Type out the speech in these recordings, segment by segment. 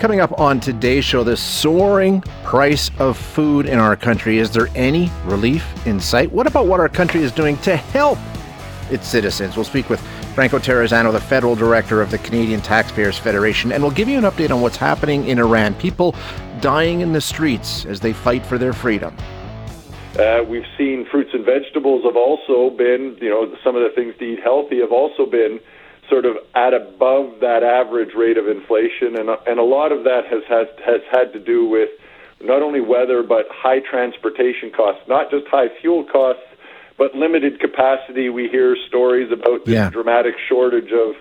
Coming up on today's show, the soaring price of food in our country. Is there any relief in sight? What about what our country is doing to help its citizens? We'll speak with Franco Terrazzano, the federal director of the Canadian Taxpayers Federation, and we'll give you an update on what's happening in Iran. People dying in the streets as they fight for their freedom. We've seen fruits and vegetables have also been, some of the things to eat healthy have also been sort of at above that average rate of inflation, and a lot of that has had to do with not only weather but high transportation costs, not just high fuel costs, but limited capacity. We hear stories about the dramatic shortage of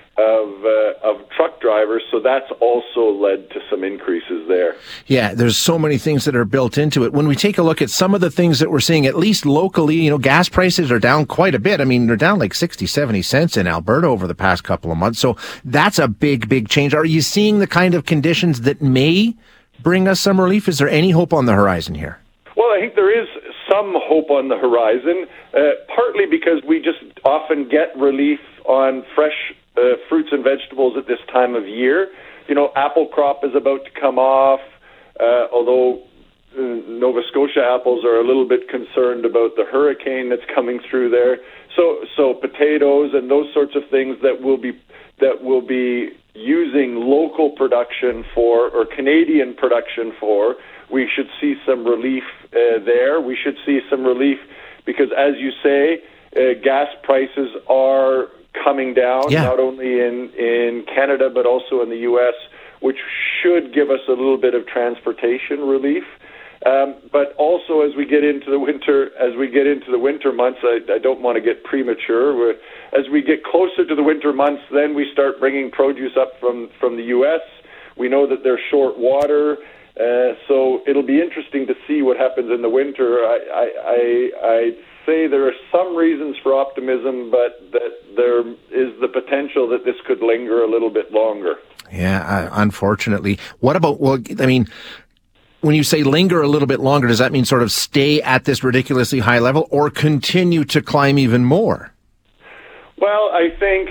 truck drivers, so that's also led to some increases there. Yeah, there's so many things that are built into it. When we take a look at some of the things that we're seeing, at least locally, gas prices are down quite a bit. I mean, they're down like 60, 70 cents in Alberta over the past couple of months. So that's a big, big change. Are you seeing the kind of conditions that may bring us some relief? Is there any hope on the horizon here? Well, I think there is some hope on the horizon, partly because we just often get relief on fresh fruits and vegetables at this time of year. Apple crop is about to come off, although Nova Scotia apples are a little bit concerned about the hurricane that's coming through there. So potatoes and those sorts of things that will be using local production for, or Canadian production for, we should see some relief there. We should see some relief because, as you say, gas prices are coming down, not only in Canada but also in the U.S., which should give us a little bit of transportation relief. But also, as we get into the winter months, I don't want to get premature. As we get closer to the winter months, then we start bringing produce up from the U.S. We know that they're short water, so it'll be interesting to see what happens in the winter. I say there are some reasons for optimism, but that there is the potential that this could linger a little bit longer. Yeah, unfortunately. What about, when you say linger a little bit longer, does that mean sort of stay at this ridiculously high level or continue to climb even more? Well, I think,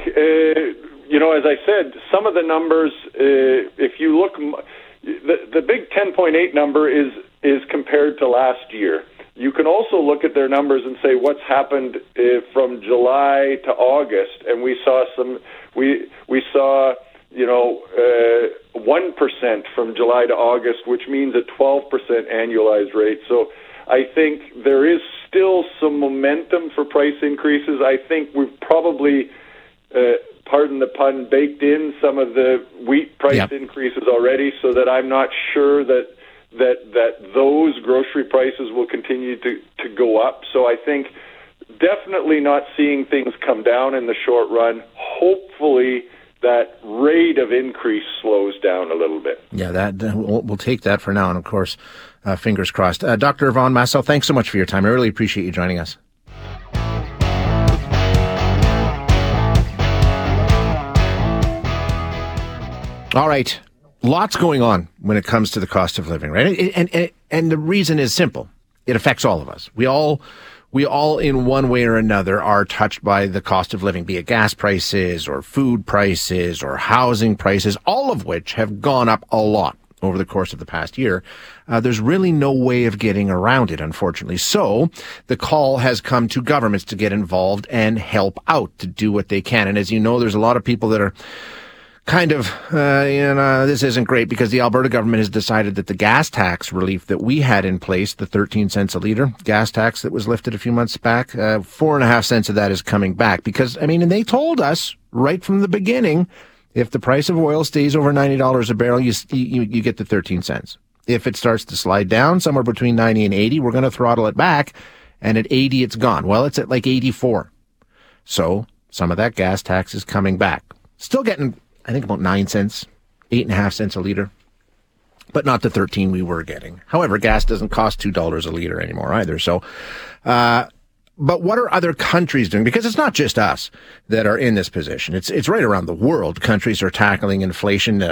as I said, some of the numbers, if you look, the big 10.8 number is compared to last year. You can also look at their numbers and say what's happened from July to August, and we saw 1% from July to August, which means a 12% annualized rate. So I think there is still some momentum for price increases. I think we've probably, pardon the pun, baked in some of the wheat price increases already, so that I'm not sure that those grocery prices will continue to go up. So I think definitely not seeing things come down in the short run. Hopefully that rate of increase slows down a little bit. Yeah, we'll take that for now. And of course, fingers crossed. Dr. Yvonne Massel, thanks so much for your time. I really appreciate you joining us. All right. Lots going on when it comes to the cost of living, right? And the reason is simple. It affects all of us. We all in one way or another are touched by the cost of living, be it gas prices or food prices or housing prices, all of which have gone up a lot over the course of the past year. There's really no way of getting around it, unfortunately. So the call has come to governments to get involved and help out, to do what they can. And as you know, there's a lot of people that are kind of, this isn't great, because the Alberta government has decided that the gas tax relief that we had in place, the 13 cents a litre gas tax that was lifted a few months back, 4.5 cents of that is coming back. Because, and they told us right from the beginning, if the price of oil stays over $90 a barrel, you get the 13 cents. If it starts to slide down somewhere between 90 and 80, we're going to throttle it back. And at 80, it's gone. Well, it's at like 84. So some of that gas tax is coming back. Still getting, I think, about 9 cents, 8.5 cents a litre, but not the 13 we were getting. However, gas doesn't cost $2 a litre anymore either. So, But what are other countries doing? Because it's not just us that are in this position. It's right around the world. Countries are tackling inflation.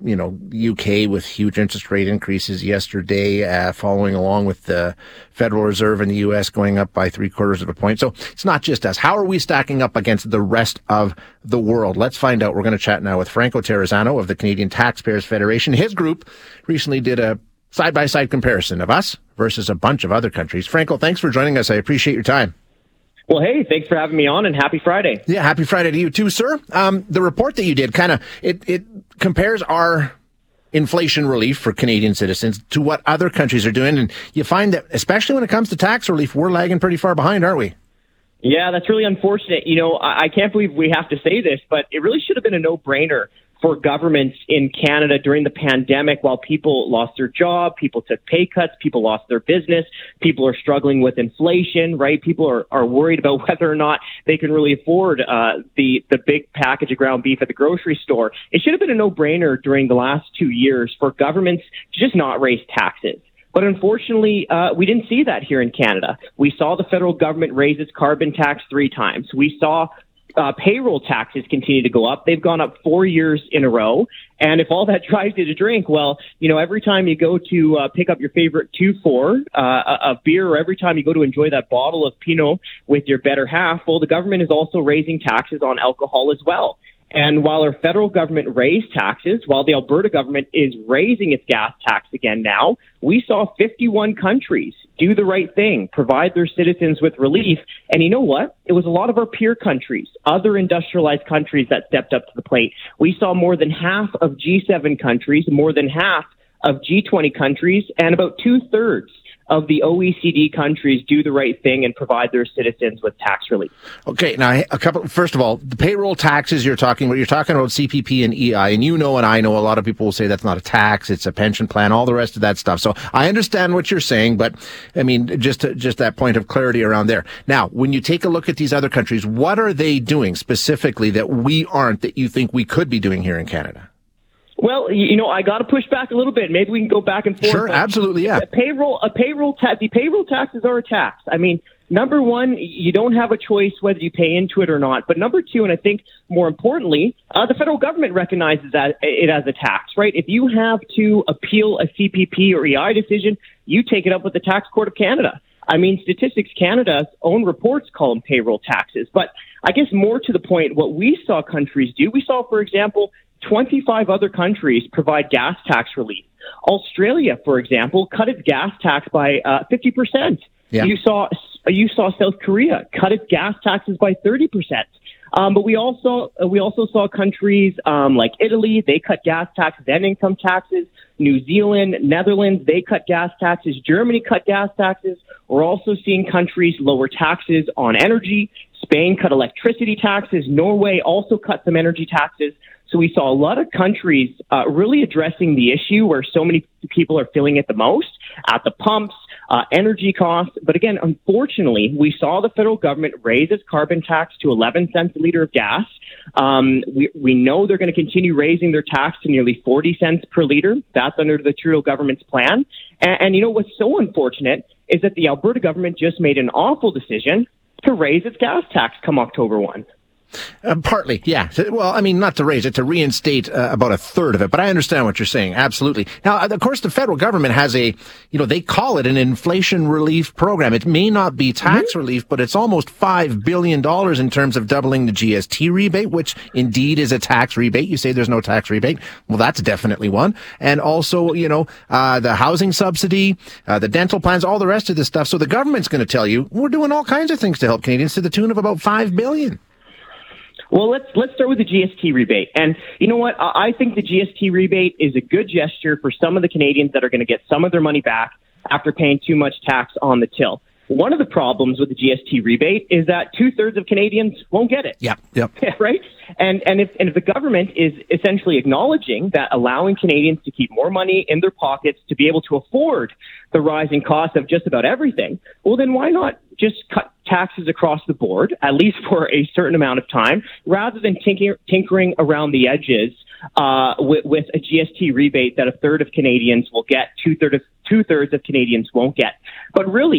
UK with huge interest rate increases yesterday, following along with the Federal Reserve in the US going up by 0.75 of a point. So it's not just us. How are we stacking up against the rest of the world? Let's find out. We're going to chat now with Franco Terrazzano of the Canadian Taxpayers Federation. His group recently did a side-by-side comparison of us versus a bunch of other countries. Franco, thanks for joining us. I appreciate your time. Well, hey, thanks for having me on, and happy Friday. Yeah, happy Friday to you too, sir. The report that you did it compares our inflation relief for Canadian citizens to what other countries are doing, and you find that, especially when it comes to tax relief, we're lagging pretty far behind, aren't we? Yeah, that's really unfortunate. I can't believe we have to say this, but it really should have been a no-brainer for governments in Canada during the pandemic. While people lost their job, people took pay cuts, people lost their business, people are struggling with inflation, right? People are worried about whether or not they can really afford the big package of ground beef at the grocery store. It should have been a no-brainer during the last 2 years for governments to just not raise taxes. But unfortunately, we didn't see that here in Canada. We saw the federal government raise its carbon tax 3 times. We saw payroll taxes continue to go up. They've gone up 4 years in a row. And if all that drives you to drink, well, every time you go to pick up your favorite 2-4 of beer, or every time you go to enjoy that bottle of Pinot with your better half, well, the government is also raising taxes on alcohol as well. And while our federal government raised taxes, while the Alberta government is raising its gas tax again now, we saw 51 countries do the right thing, provide their citizens with relief. And you know what? It was a lot of our peer countries, other industrialized countries that stepped up to the plate. We saw more than half of G7 countries, more than half of G20 countries, and about 2/3 of the OECD countries do the right thing and provide their citizens with tax relief. Okay, now first of all, the payroll taxes you're talking about CPP and EI, and and I know a lot of people will say that's not a tax, it's a pension plan, all the rest of that stuff. So I understand what you're saying, but I mean, just that point of clarity around there. Now, when you take a look at these other countries, what are they doing specifically that we aren't, that you think we could be doing here in Canada? Well, I got to push back a little bit. Maybe we can go back and forth. Sure, absolutely, yeah. The payroll taxes are a tax. I mean, number one, you don't have a choice whether you pay into it or not. But number two, and I think more importantly, the federal government recognizes that it as a tax, right? If you have to appeal a CPP or EI decision, you take it up with the Tax Court of Canada. I mean, Statistics Canada's own reports call them payroll taxes. But I guess more to the point, what we saw countries do, we saw, for example, 25 other countries provide gas tax relief. Australia, for example, cut its gas tax by 50%. Yeah. You saw South Korea cut its gas taxes by 30%. But we also saw countries like Italy, they cut gas taxes and income taxes. New Zealand, Netherlands, they cut gas taxes. Germany cut gas taxes. We're also seeing countries lower taxes on energy. Spain cut electricity taxes. Norway also cut some energy taxes. So we saw a lot of countries really addressing the issue where so many people are feeling it the most, at the pumps, energy costs. But again, unfortunately, we saw the federal government raise its carbon tax to 11 cents a liter of gas. We know they're going to continue raising their tax to nearly 40 cents per liter. That's under the Trudeau government's plan. And what's so unfortunate is that the Alberta government just made an awful decision to raise its gas tax come October 1. Partly, yeah. Well, I mean, not to raise it, to reinstate about a third of it. But I understand what you're saying. Absolutely. Now, of course, the federal government has they call it an inflation relief program. It may not be tax relief, but it's almost $5 billion in terms of doubling the GST rebate, which indeed is a tax rebate. You say there's no tax rebate. Well, that's definitely one. And also, the housing subsidy, the dental plans, all the rest of this stuff. So the government's going to tell you, we're doing all kinds of things to help Canadians to the tune of about $5 billion. Well, let's start with the GST rebate. And you know what? I think the GST rebate is a good gesture for some of the Canadians that are going to get some of their money back after paying too much tax on the till. One of the problems with the GST rebate is that 2/3 of Canadians won't get it. Yep. Right? And if the government is essentially acknowledging that allowing Canadians to keep more money in their pockets to be able to afford the rising cost of just about everything, well, then why not just cut taxes across the board, at least for a certain amount of time, rather than tinkering around the edges with a GST rebate that a third of Canadians will get, two-thirds of Canadians won't get. But really,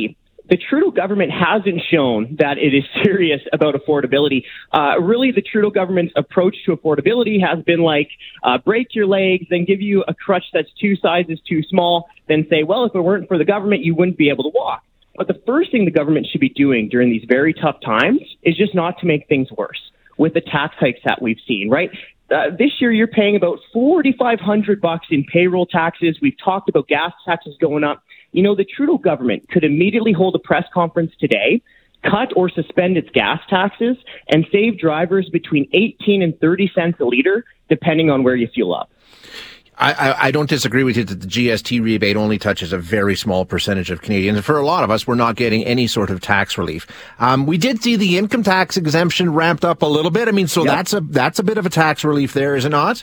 the Trudeau government hasn't shown that it is serious about affordability. Really, the Trudeau government's approach to affordability has been like, break your legs, then give you a crutch that's 2 sizes too small, then say, well, if it weren't for the government, you wouldn't be able to walk. But the first thing the government should be doing during these very tough times is just not to make things worse with the tax hikes that we've seen, right? This year, you're paying about $4,500 in payroll taxes. We've talked about gas taxes going up. You know, the Trudeau government could immediately hold a press conference today, cut or suspend its gas taxes, and save drivers between 18 and 30 cents a liter, depending on where you fuel up. I don't disagree with you that the GST rebate only touches a very small percentage of Canadians. For a lot of us, we're not getting any sort of tax relief. We did see the income tax exemption ramped up a little bit. I mean, so that's a bit of a tax relief there, is it not?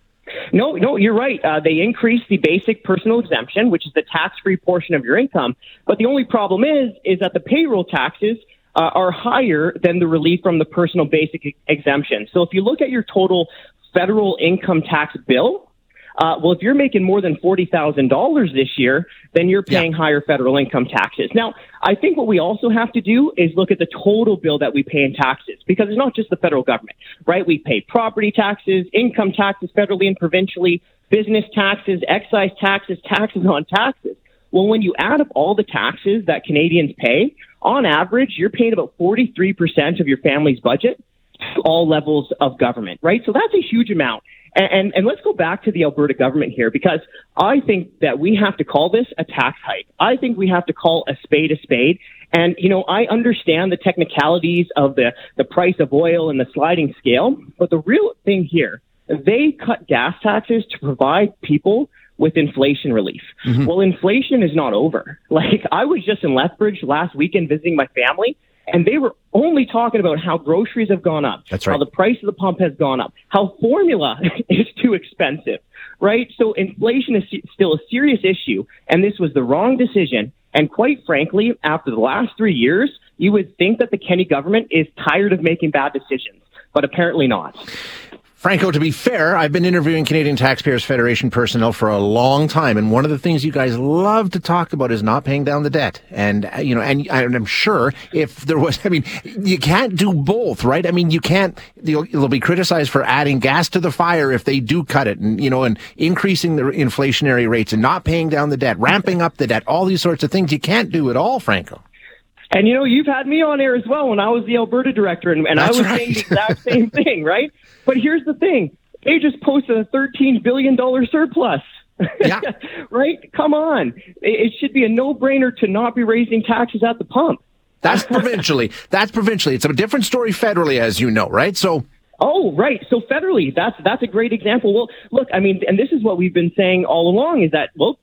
No, you're right. They increased the basic personal exemption, which is the tax-free portion of your income. But the only problem is that the payroll taxes are higher than the relief from the personal basic exemption. So if you look at your total federal income tax bill, well, if you're making more than $40,000 this year, then you're paying higher federal income taxes. Now, I think what we also have to do is look at the total bill that we pay in taxes, because it's not just the federal government, right? We pay property taxes, income taxes federally and provincially, business taxes, excise taxes, taxes on taxes. Well, when you add up all the taxes that Canadians pay, on average, you're paying about 43% of your family's budget to all levels of government, right? So that's a huge amount. And let's go back to the Alberta government here, because I think that we have to call this a tax hike. I think we have to call a spade a spade. And, you know, I understand the technicalities of the price of oil and the sliding scale, but the real thing here, they cut gas taxes to provide people with inflation relief. Mm-hmm. Well, inflation is not over. Like, I was just in Lethbridge last weekend visiting my family, and they were only talking about how groceries have gone up, That's right. How the price of the pump has gone up, how formula is too expensive, right? So inflation is still a serious issue, and this was the wrong decision. And quite frankly, after the last 3 years, you would think that the Kenney government is tired of making bad decisions, but apparently not. Franco, to be fair, I've been interviewing Canadian Taxpayers Federation personnel for a long time, and one of the things you guys love to talk about is not paying down the debt. And, you know, and I'm sure if there was, I mean, you can't do both, right? I mean, you can't, you'll be criticized for adding gas to the fire if they do cut it, and, you know, and increasing the inflationary rates and not paying down the debt, ramping up the debt, all these sorts of things. You can't do it all, Franco. And, you know, you've had me on air as well when I was the Alberta director, and I was saying the exact same thing, right? But here's the thing. They just posted a $13 billion surplus. Yeah. Right? Come on. It should be a no-brainer to not be raising taxes at the pump. That's provincially. It's a different story federally, as you know, right? So. Oh, right. So federally, that's a great example. Well, look, I mean, and this is what we've been saying all along, is that, well,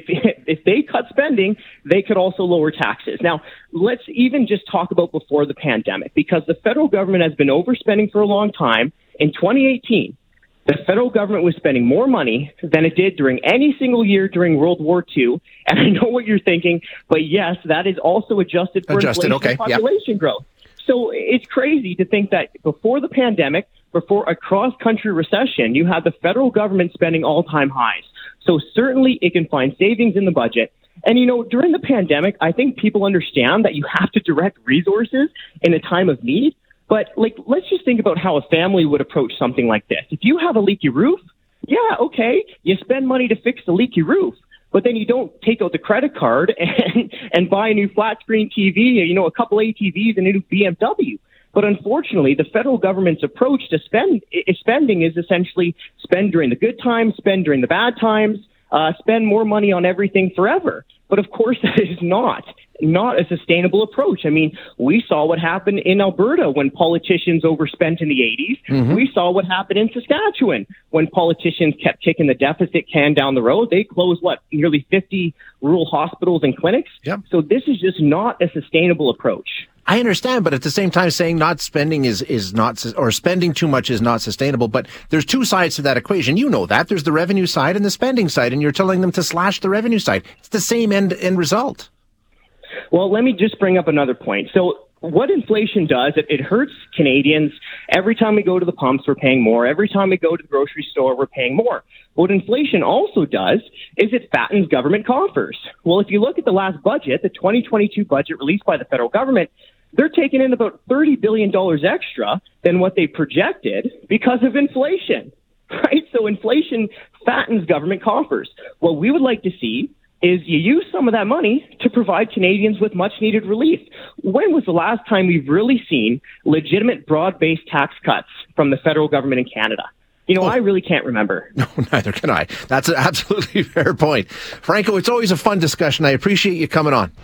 if they cut spending, they could also lower taxes. Now, let's even just talk about before the pandemic, because the federal government has been overspending for a long time. In 2018, the federal government was spending more money than it did during any single year during World War II. And I know what you're thinking, but yes, that is also adjusted for inflation and population growth. So it's crazy to think that before the pandemic, before a cross-country recession, you had the federal government spending all-time highs. So certainly it can find savings in the budget. And, you know, during the pandemic, I think people understand that you have to direct resources in a time of need. But, like, let's just think about how a family would approach something like this. If you have a leaky roof, yeah, okay, you spend money to fix the leaky roof. But then you don't take out the credit card and buy a new flat-screen TV, you know, a couple ATVs and a new BMW. But unfortunately, the federal government's approach to spending is essentially spend during the good times, spend during the bad times, spend more money on everything forever. But of course, that is not a sustainable approach. I mean, we saw what happened in Alberta when politicians overspent in the 80s. Mm-hmm. We saw what happened in Saskatchewan when politicians kept kicking the deficit can down the road. They closed, nearly 50 rural hospitals and clinics. Yep. So this is just not a sustainable approach. I understand, but at the same time, saying not spending is not, or spending too much is not sustainable. But there's two sides to that equation. You know that. There's the revenue side and the spending side, and you're telling them to slash the revenue side. It's the same end result. Well, let me just bring up another point. So what inflation does, it hurts Canadians. Every time we go to the pumps, we're paying more. Every time we go to the grocery store, we're paying more. What inflation also does is it fattens government coffers. Well, if you look at the last budget, the 2022 budget released by the federal government, they're taking in about $30 billion extra than what they projected because of inflation, right? So inflation fattens government coffers. What we would like to see is you use some of that money to provide Canadians with much-needed relief. When was the last time we've really seen legitimate broad-based tax cuts from the federal government in Canada? I really can't remember. No, neither can I. That's an absolutely fair point. Franco, it's always a fun discussion. I appreciate you coming on.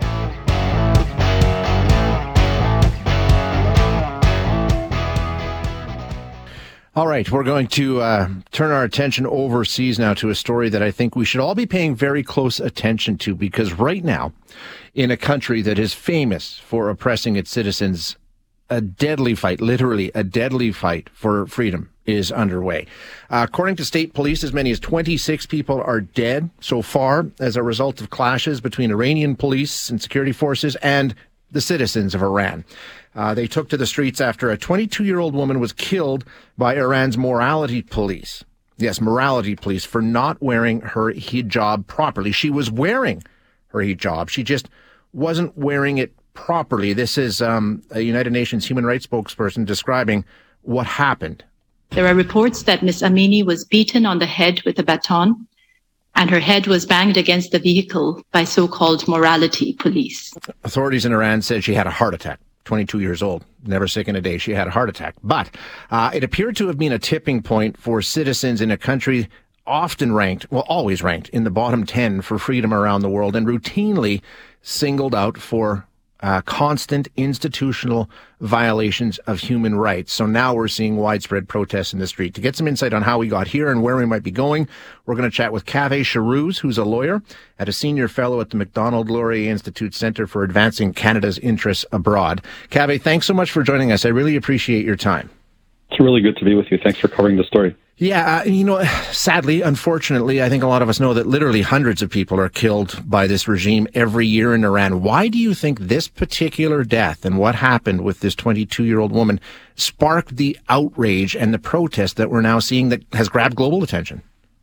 All right, we're going to turn our attention overseas now to a story that I think we should all be paying very close attention to, because right now, in a country that is famous for oppressing its citizens, a deadly fight, literally a deadly fight for freedom is underway. According to state police, as many as 26 people are dead so far as a result of clashes between Iranian police and security forces and the citizens of Iran. They took to the streets after a 22-year-old woman was killed by Iran's morality police. Yes, morality police, for not wearing her hijab properly. She was wearing her hijab. She just wasn't wearing it properly. This is a United Nations human rights spokesperson describing what happened. There are reports that Ms. Amini was beaten on the head with a baton, and her head was banged against the vehicle by so-called morality police. Authorities in Iran said she had a heart attack. 22 years old, never sick in a day. She had a heart attack. But it appeared to have been a tipping point for citizens in a country often ranked, well, always ranked in the bottom 10 for freedom around the world and routinely singled out for constant institutional violations of human rights. So now we're seeing widespread protests in the street. To get some insight on how we got here and where we might be going, we're going to chat with Kaveh Shahrouz, who's a lawyer and a senior fellow at the Macdonald-Laurier Institute Centre for Advancing Canada's Interests Abroad. Kaveh, thanks so much for joining us. I really appreciate your time. It's really good to be with you. Thanks for covering the story. Yeah, sadly, unfortunately, I think a lot of us know that literally hundreds of people are killed by this regime every year in Iran. Why do you think this particular death and what happened with this 22-year-old woman sparked the outrage and the protest that we're now seeing that has grabbed global attention?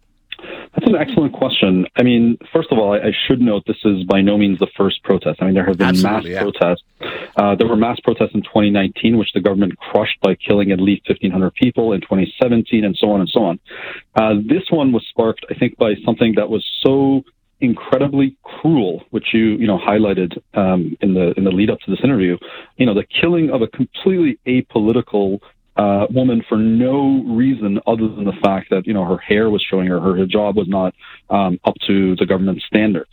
That's an excellent question. I mean, first of all, I should note this is by no means the first protest. I mean, there have been protests. There were mass protests in 2019, which the government crushed by killing at least 1,500 people in 2017, and so on and so on. This one was sparked, I think, by something that was so incredibly cruel, which you highlighted in the lead up to this interview. The killing of a completely apolitical woman for no reason other than the fact that her hair was showing her hijab was not up to the government standards.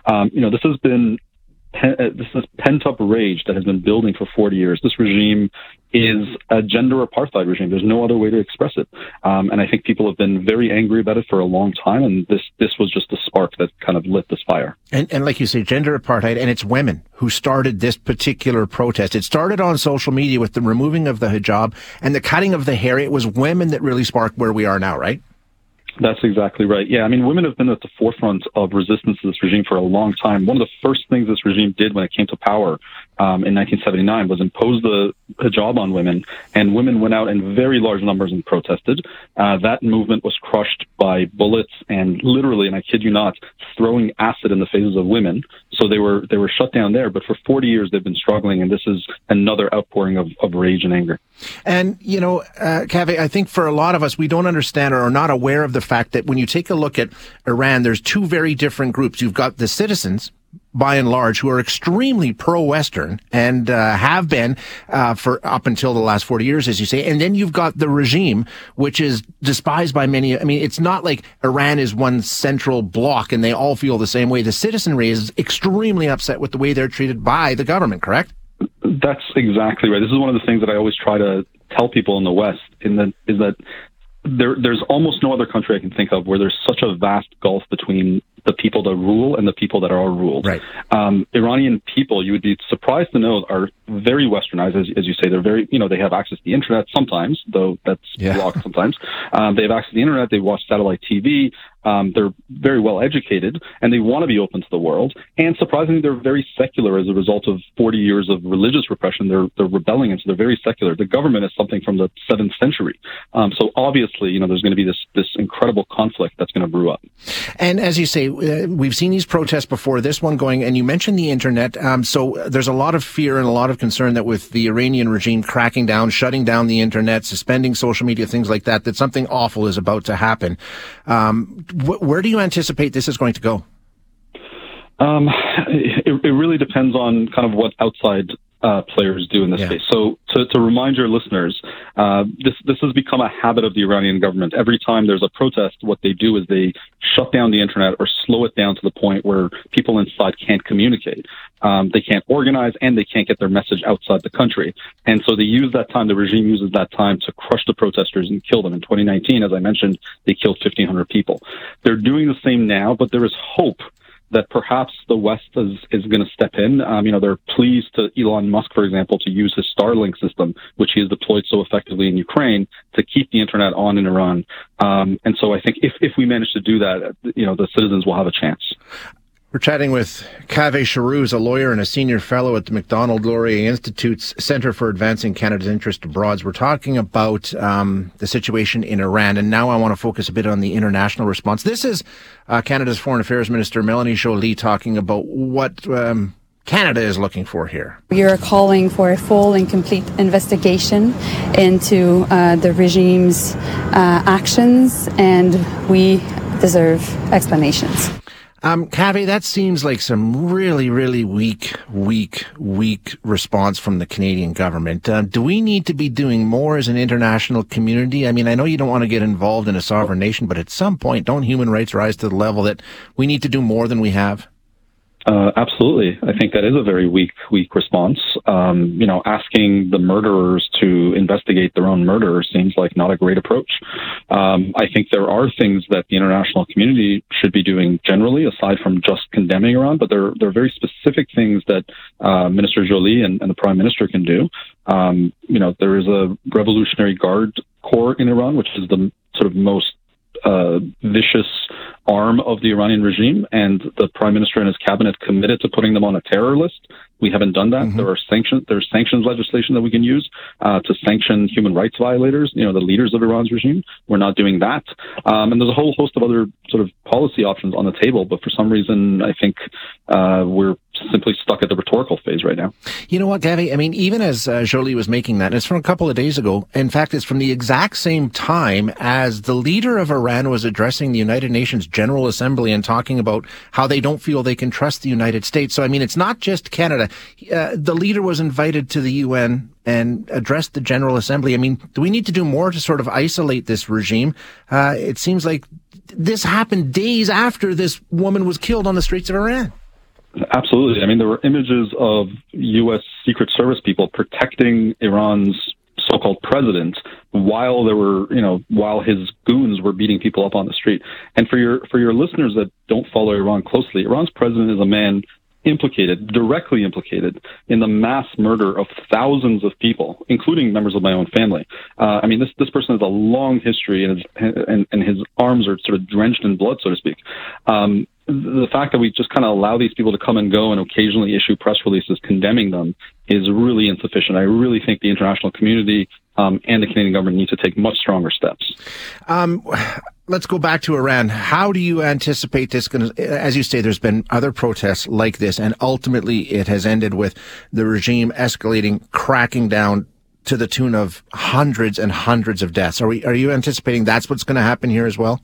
This is pent-up rage that has been building for 40 years. This regime is a gender apartheid regime. There's no other way to express it. And I think people have been very angry about it for a long time, and this was just the spark that kind of lit this fire. And like you say, gender apartheid, and it's women who started this particular protest. It started on social media with the removing of the hijab and the cutting of the hair. It was women that really sparked where we are now, right? That's exactly right. Yeah, I mean, women have been at the forefront of resistance to this regime for a long time. One of the first things this regime did when it came to power in 1979 was impose the hijab on women, and women went out in very large numbers and protested. That movement was crushed by bullets and literally, and I kid you not, throwing acid in the faces of women. So they were shut down there. But for 40 years, they've been struggling, and this is another outpouring of rage and anger. And, Kaveh, I think for a lot of us, we don't understand or are not aware of the fact that when you take a look at Iran, there's two very different groups. You've got the citizens, by and large, who are extremely pro-Western and have been for up until the last 40 years, as you say. And then you've got the regime, which is despised by many. I mean, it's not like Iran is one central block and they all feel the same way. The citizenry is extremely upset with the way they're treated by the government, correct? That's exactly right. This is one of the things that I always try to tell people in the West, is that there's almost no other country I can think of where there's such a vast gulf between the people that rule and the people that are ruled. Right. Iranian people, you would be surprised to know, are very westernized, as you say. They're very, they have access to the internet sometimes, though that's blocked sometimes. They have access to the internet. They watch satellite TV. They're very well educated, and they want to be open to the world. And surprisingly, they're very secular as a result of 40 years of religious repression. They're rebelling, and so they're very secular. The government is something from the 7th century. So obviously, there's going to be this incredible conflict that's going to brew up. And as you say, we've seen these protests before, this one going, and you mentioned the internet. So there's a lot of fear and a lot of concern that with the Iranian regime cracking down, shutting down the internet, suspending social media, things like that, that something awful is about to happen. Where do you anticipate this is going to go? It really depends on kind of what outside players do in this case. So to remind your listeners, this has become a habit of the Iranian government. Every time there's a protest, what they do is they shut down the internet or slow it down to the point where people inside can't communicate. They can't organize, and they can't get their message outside the country. And so they use that time, the regime uses that time to crush the protesters and kill them. In 2019, as I mentioned, they killed 1,500 people. They're doing the same now, but there is hope that perhaps the West is going to step in. They're pleased to Elon Musk, for example, to use his Starlink system, which he has deployed so effectively in Ukraine, to keep the internet on in Iran. And so I think if we manage to do that, the citizens will have a chance. We're chatting with Kaveh Sharrouz, a lawyer and a senior fellow at the Macdonald-Laurier Institute's Centre for Advancing Canada's Interest Abroad. We're talking about the situation in Iran, and now I want to focus a bit on the international response. This is Canada's Foreign Affairs Minister, Melanie Joly, talking about what Canada is looking for here. We are calling for a full and complete investigation into the regime's actions, and we deserve explanations. Kaveh, that seems like some really, really weak response from the Canadian government. Do we need to be doing more as an international community? I mean, I know you don't want to get involved in a sovereign nation, but at some point, don't human rights rise to the level that we need to do more than we have? Absolutely. I think that is a very weak response. Asking the murderers to investigate their own murder seems like not a great approach. I think there are things that the international community should be doing generally, aside from just condemning Iran, but there are very specific things that Minister Joly and the Prime Minister can do. There is a Revolutionary Guard Corps in Iran, which is the sort of most vicious arm of the Iranian regime, and the Prime Minister and his cabinet committed to putting them on a terror list. We haven't done that. Mm-hmm. There's sanctions legislation that we can use to sanction human rights violators, the leaders of Iran's regime. We're not doing that. And there's a whole host of other sort of policy options on the table, but for some reason, I think we're simply stuck at the rhetorical phase right now. You know what, Kaveh? I mean, even as Joly was making that, and it's from a couple of days ago. In fact, it's from the exact same time as the leader of Iran was addressing the United Nations General Assembly and talking about how they don't feel they can trust the United States. So, I mean, it's not just Canada. The leader was invited to the UN and addressed the General Assembly. I mean, do we need to do more to sort of isolate this regime? It seems like this happened days after this woman was killed on the streets of Iran. Absolutely. I mean, there were images of U.S. Secret Service people protecting Iran's so-called president while while his goons were beating people up on the street. And for your listeners that don't follow Iran closely, Iran's president is a man directly implicated in the mass murder of thousands of people, including members of my own family. This person has a long history, and his arms are sort of drenched in blood, so to speak. The fact that we just kind of allow these people to come and go and occasionally issue press releases condemning them is really insufficient. I really think the international community and the Canadian government need to take much stronger steps. Let's go back to Iran. How do you anticipate this going to, as you say, there's been other protests like this, and ultimately it has ended with the regime escalating, cracking down to the tune of hundreds and hundreds of deaths. Are you anticipating that's what's going to happen here as well?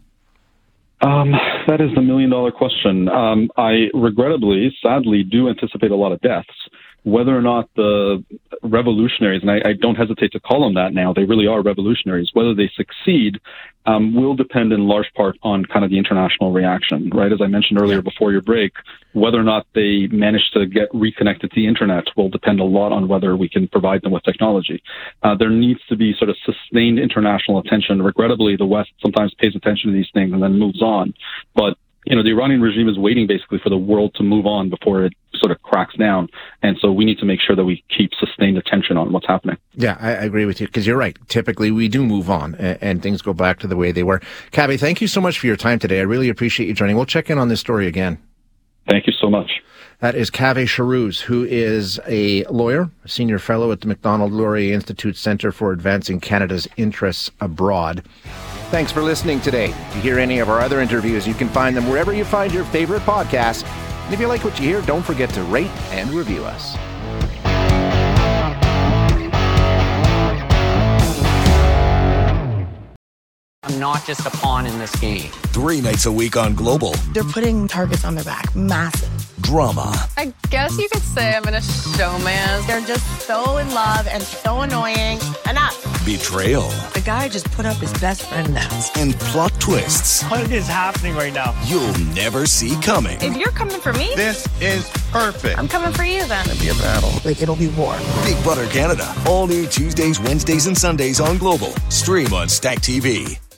That is the million-dollar question. I regrettably, sadly, do anticipate a lot of deaths. Whether or not the revolutionaries, and I don't hesitate to call them that now, they really are revolutionaries, whether they succeed will depend in large part on kind of the international reaction, right? As I mentioned earlier before your break, whether or not they manage to get reconnected to the internet will depend a lot on whether we can provide them with technology. There needs to be sort of sustained international attention. Regrettably, the West sometimes pays attention to these things and then moves on. But the Iranian regime is waiting basically for the world to move on before it sort of cracks down. And so we need to make sure that we keep sustained attention on what's happening. Yeah, I agree with you, because you're right. Typically, we do move on and things go back to the way they were. Kaveh, thank you so much for your time today. I really appreciate you joining. We'll check in on this story again. Thank you so much. That is Kaveh Shahrouz, who is a lawyer, a senior fellow at the Macdonald-Laurier Institute Centre for Advancing Canada's Interests Abroad. Thanks for listening today. To hear any of our other interviews, you can find them wherever you find your favorite podcasts. And if you like what you hear, don't forget to rate and review us. I'm not just a pawn in this game. 3 nights a week on Global. They're putting targets on their back. Massive. Drama. I guess you could say I'm in a showman. They're just so in love and so annoying. Enough. Betrayal. The guy just put up his best friend now. And plot twists. What is happening right now? You'll never see coming. If you're coming for me, this is perfect. I'm coming for you then. It'll be a battle. Like, it'll be war. Big Brother Canada. All new Tuesdays, Wednesdays, and Sundays on Global. Stream on Stack TV.